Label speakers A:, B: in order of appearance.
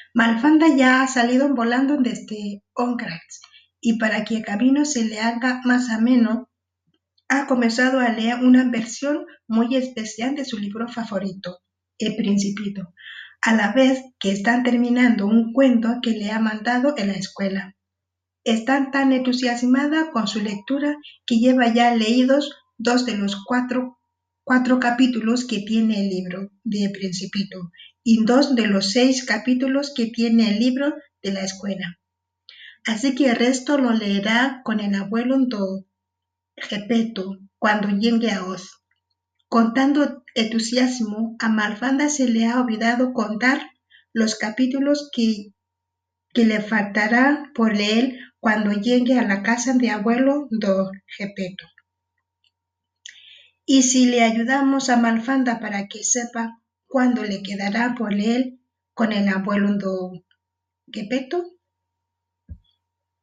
A: Malfanda ya ha salido volando desde Ongrax y para que el camino se le haga más ameno, ha comenzado a leer una versión muy especial de su libro favorito, El Principito, a la vez que están terminando un cuento que le ha mandado en la escuela. Está tan entusiasmada con su lectura que lleva ya leídos 2 de los cuatro capítulos que tiene el libro de El Principito y 2 de los 6 capítulos que tiene el libro de la escuela. Así que el resto lo leerá con el abuelo do Gepeto cuando llegue a Oz. Con tanto entusiasmo, a Malfanda se le ha olvidado contar los capítulos que le faltará por leer cuando llegue a la casa de abuelo do Gepeto. Y si le ayudamos a Malfanda para que sepa cuándo le quedará por leer con el abuelo do Gepeto,